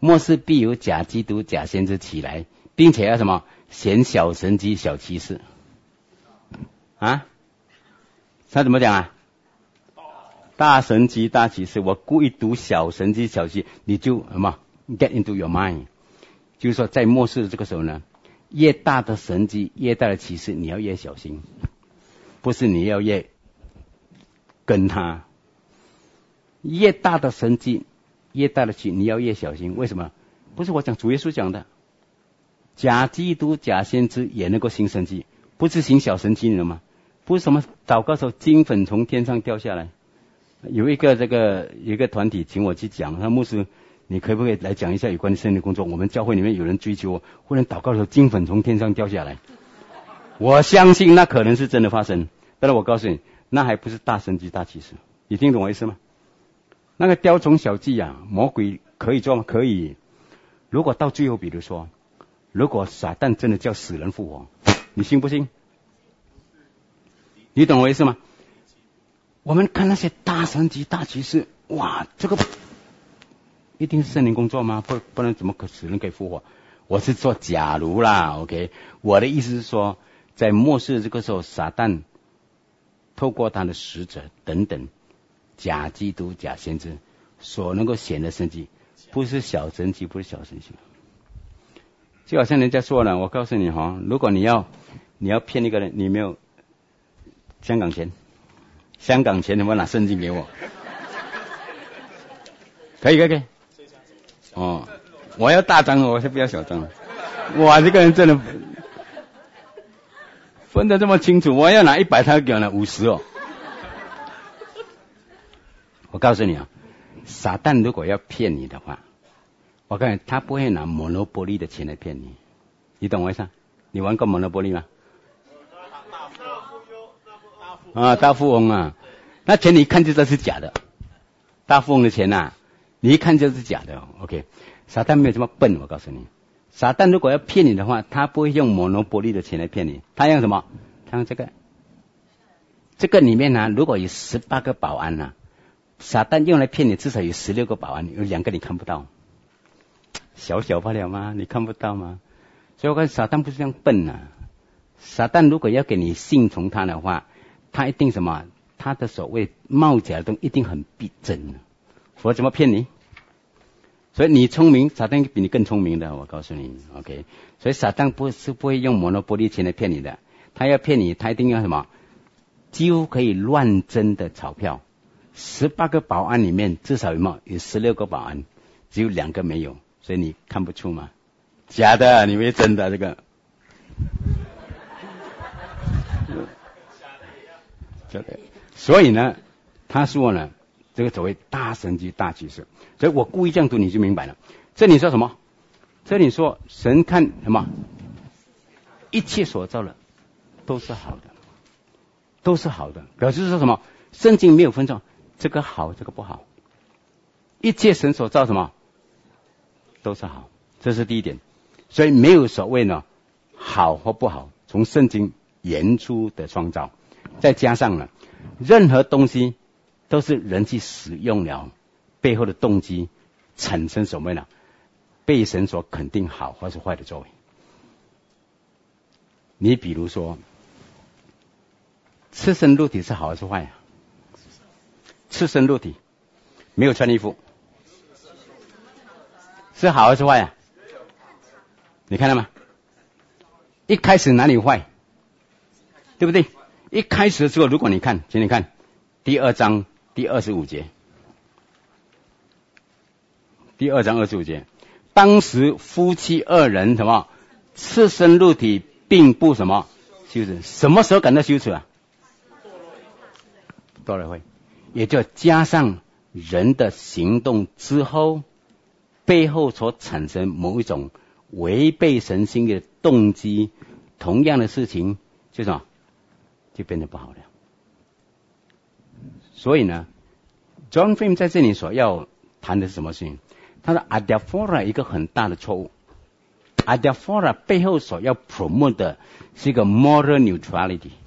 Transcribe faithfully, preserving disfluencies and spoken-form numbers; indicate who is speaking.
Speaker 1: 末世必有假基督、假先知起来，并且要什么显小神迹、小奇事啊？他怎么讲啊？大神迹、大奇事。我故意读小神迹、小奇，你就什么 get into your mind， 就是说在末世的这个时候呢，越大的神迹、越大的奇事，你要越小心，不是你要越跟他。越大的神迹、越大的奇，你要越小心。为什么？不是我讲，主耶稣讲的，假基督、假先知也能够行神迹，不是行小神迹了吗？不是什么祷告时候金粉从天上掉下来。有一个这个有一个团体请我去讲，他牧师，你可不可以来讲一下有关圣灵工作？我们教会里面有人追求我，忽然祷告的时候金粉从天上掉下来。我相信那可能是真的发生，但是我告诉你，那还不是大神迹、大奇事。你听懂我意思吗？那个雕虫小技啊，魔鬼可以做吗？可以。如果到最后，比如说，如果撒旦真的叫死人复活，你信不信？你懂我意思吗？我们看那些大神迹、大奇事，哇，这个一定是圣灵工作吗？不，不然怎么可死人可以复活？我是说假如啦 ，OK。我的意思是说，在末世这个时候，撒旦透过他的使者等等，假基督、假先知所能够显的神迹，不是小神迹，不是小神迹。就好像人家说了，我告诉你哈，如果你要你要骗一个人，你没有香港钱。香港钱能不能拿圣经给我？可以可以可以。哦，我要大张，我是不要小张。哇，这个人真的分得这么清楚。我要拿一百，他给我拿五十哦。我告诉你啊，撒旦如果要骗你的话，我告诉你，他不会拿 Monopoly 的钱来骗你。你懂我意思？你玩过 Monopoly 吗？啊，大富翁啊，那钱你一看就知道是假的。大富翁的钱啊，你一看就是假的。OK， 撒旦没有这么笨，我告诉你，撒旦如果要骗你的话，他不会用摩诺波利的钱来骗你，他用什么？他用这个。这个里面呢、啊，如果有十八个保安呢、啊，撒旦用来骗你，至少有十六个保安，有两个你看不到，小小罢了吗？你看不到吗？所以我看撒旦不是这样笨啊。撒旦如果要给你信从他的话，他一定什么？他的所谓冒假的东西一定很逼真，否则怎么骗你？所以你聪明，撒旦比你更聪明的，我告诉你 ，OK。所以撒旦不是不会用摩诺波利钱来骗你的，他要骗你，他一定要什么？几乎可以乱真的钞票。十八个保安里面至少有没有？有十六个保安，只有两个没有，所以你看不出吗？假的，你没真的这个。所以呢，他说呢，这个所谓大神迹、大奇事，所以我故意这样读，你就明白了。这里说什么？这里说神看什么？一切所造的都是好的，都是好的，表示说什么？圣经没有分说这个好，这个不好。一切神所造什么都是好，这是第一点。所以没有所谓呢好或不好，从圣经原初的创造。再加上呢，任何东西都是人去使用了，背后的动机产生什么呢？被神所肯定好或是坏的作为。你比如说，赤身露体是好还是坏啊？赤身露体，没有穿衣服，是好还是坏啊？你看到吗？一开始哪里坏？对不对？一开始的时候，如果你看，请你看第二章第二十五节，第二章二十五节，当时夫妻二人什么赤身露体，并不什么羞耻。什么时候感到羞耻啊？堕落会，也就加上人的行动之后，背后所产生某一种违背神心意的动机，同样的事情就什么？就变得不好了。所以呢 John Frame 在这里所要谈的是什么事情？他说 Adiaphora 一个很大的错误， Adiaphora 背后所要 promote 的是一个 moral neutrality，